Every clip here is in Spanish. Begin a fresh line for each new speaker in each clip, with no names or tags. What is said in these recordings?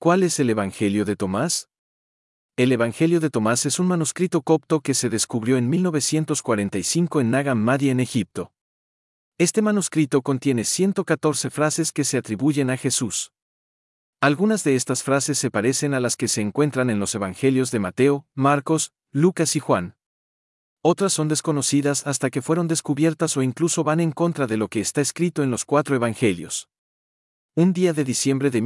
¿Cuál es el Evangelio de Tomás? El Evangelio de Tomás es un manuscrito copto que se descubrió en 1945 en Nag Hammadi en Egipto. Este manuscrito contiene 114 frases que se atribuyen a Jesús. Algunas de estas frases se parecen a las que se encuentran en los Evangelios de Mateo, Marcos, Lucas y Juan. Otras son desconocidas hasta que fueron descubiertas o incluso van en contra de lo que está escrito en los 4 Evangelios. Un día de diciembre de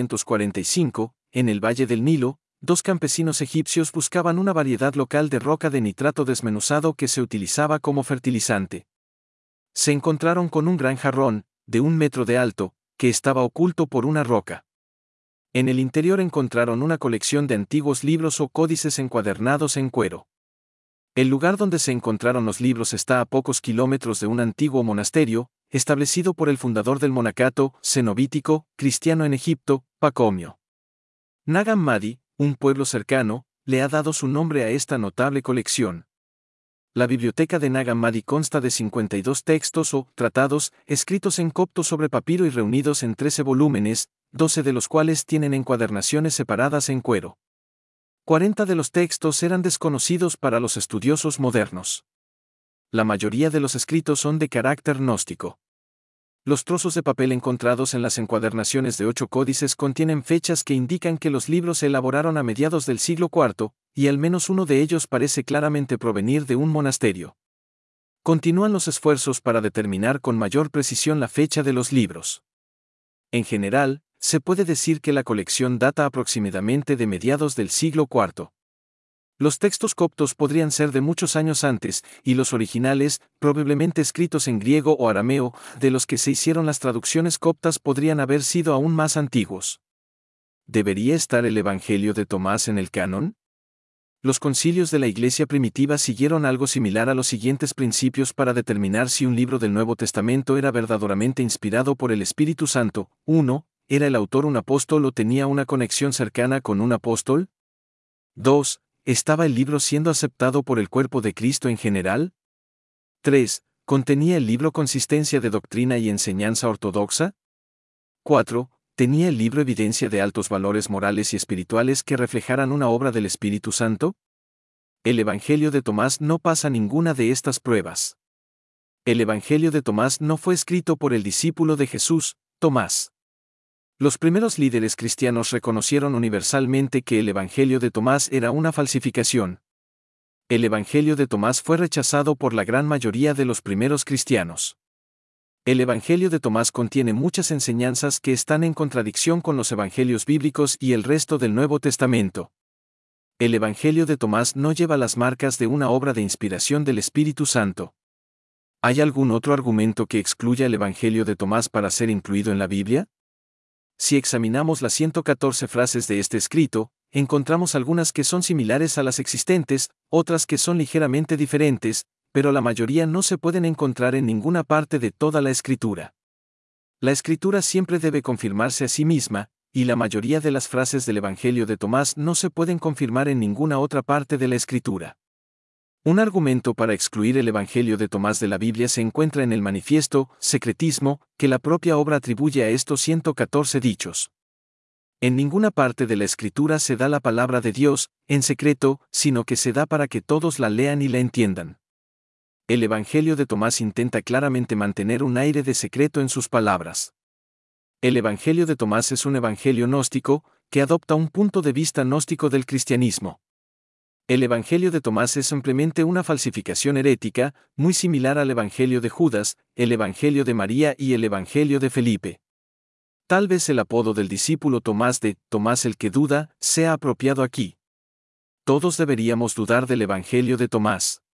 1945, en el Valle del Nilo, 2 campesinos egipcios buscaban una variedad local de roca de nitrato desmenuzado que se utilizaba como fertilizante. Se encontraron con un gran jarrón, de 1 metro de alto, que estaba oculto por una roca. En el interior encontraron una colección de antiguos libros o códices encuadernados en cuero. El lugar donde se encontraron los libros está a pocos kilómetros de un antiguo monasterio, establecido por el fundador del monacato cenobítico cristiano en Egipto, Pacomio. Nag Hammadi, un pueblo cercano, le ha dado su nombre a esta notable colección. La biblioteca de Nag Hammadi consta de 52 textos o tratados escritos en copto sobre papiro y reunidos en 13 volúmenes, 12 de los cuales tienen encuadernaciones separadas en cuero. 40 de los textos eran desconocidos para los estudiosos modernos. La mayoría de los escritos son de carácter gnóstico. Los trozos de papel encontrados en las encuadernaciones de 8 códices contienen fechas que indican que los libros se elaboraron a mediados del siglo IV, y al menos uno de ellos parece claramente provenir de un monasterio. Continúan los esfuerzos para determinar con mayor precisión la fecha de los libros. En general, se puede decir que la colección data aproximadamente de mediados del siglo IV. Los textos coptos podrían ser de muchos años antes, y los originales, probablemente escritos en griego o arameo, de los que se hicieron las traducciones coptas podrían haber sido aún más antiguos. ¿Debería estar el Evangelio de Tomás en el canon? Los concilios de la Iglesia primitiva siguieron algo similar a los siguientes principios para determinar si un libro del Nuevo Testamento era verdaderamente inspirado por el Espíritu Santo. 1. ¿Era el autor un apóstol o tenía una conexión cercana con un apóstol? 2. ¿Estaba el libro siendo aceptado por el cuerpo de Cristo en general? 3. ¿Contenía el libro consistencia de doctrina y enseñanza ortodoxa? 4. ¿Tenía el libro evidencia de altos valores morales y espirituales que reflejaran una obra del Espíritu Santo? El Evangelio de Tomás no pasa ninguna de estas pruebas. El Evangelio de Tomás no fue escrito por el discípulo de Jesús, Tomás. Los primeros líderes cristianos reconocieron universalmente que el Evangelio de Tomás era una falsificación. El Evangelio de Tomás fue rechazado por la gran mayoría de los primeros cristianos. El Evangelio de Tomás contiene muchas enseñanzas que están en contradicción con los Evangelios bíblicos y el resto del Nuevo Testamento. El Evangelio de Tomás no lleva las marcas de una obra de inspiración del Espíritu Santo. ¿Hay algún otro argumento que excluya el Evangelio de Tomás para ser incluido en la Biblia? Si examinamos las 114 frases de este escrito, encontramos algunas que son similares a las existentes, otras que son ligeramente diferentes, pero la mayoría no se pueden encontrar en ninguna parte de toda la Escritura. La Escritura siempre debe confirmarse a sí misma, y la mayoría de las frases del Evangelio de Tomás no se pueden confirmar en ninguna otra parte de la Escritura. Un argumento para excluir el Evangelio de Tomás de la Biblia se encuentra en el manifiesto secretismo que la propia obra atribuye a estos 114 dichos. En ninguna parte de la Escritura se da la palabra de Dios en secreto, sino que se da para que todos la lean y la entiendan. El Evangelio de Tomás intenta claramente mantener un aire de secreto en sus palabras. El Evangelio de Tomás es un evangelio gnóstico, que adopta un punto de vista gnóstico del cristianismo. El Evangelio de Tomás es simplemente una falsificación herética, muy similar al Evangelio de Judas, el Evangelio de María y el Evangelio de Felipe. Tal vez el apodo del discípulo Tomás de Tomás el que duda sea apropiado aquí. Todos deberíamos dudar del Evangelio de Tomás.